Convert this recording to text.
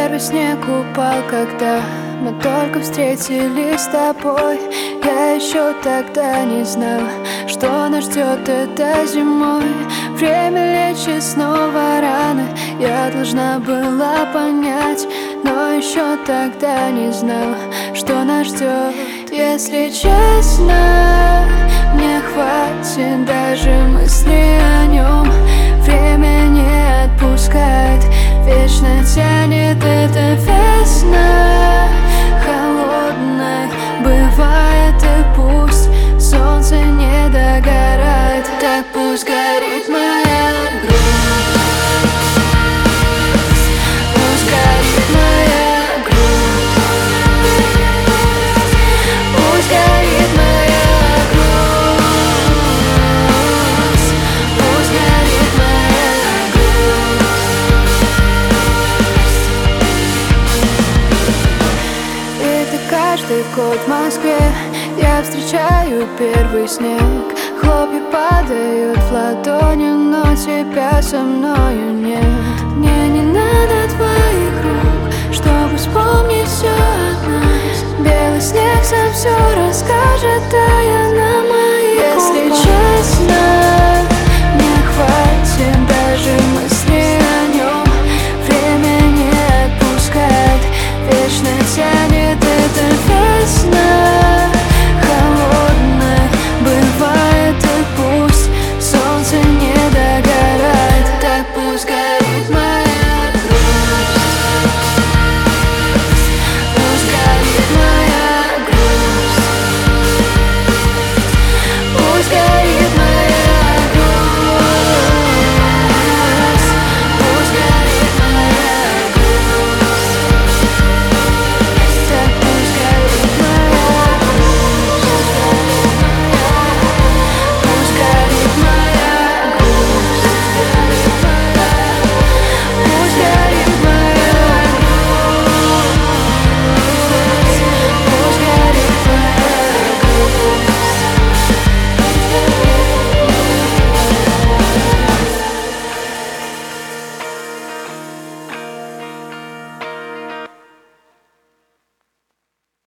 Первый снег упал, когда мы только встретились с тобой. Я еще тогда не знала, что нас ждет этой зимой. Время лечит снова раны, я должна была понять, но еще тогда не знала, что нас ждет. Если честно, мне хватит даже мысли о нем. Время не отпускает, вечно тянет эта весна. Холодной бывает, и пусть солнце не догорает, так пусть горит моя грусть. Пусть горит моя грусть. Пусть горит моя грусть. Пусть горит моя грусть. Это каждый год в Москве я встречаю первый снег. Хлопья падают в ладони, но тебя со мною нет.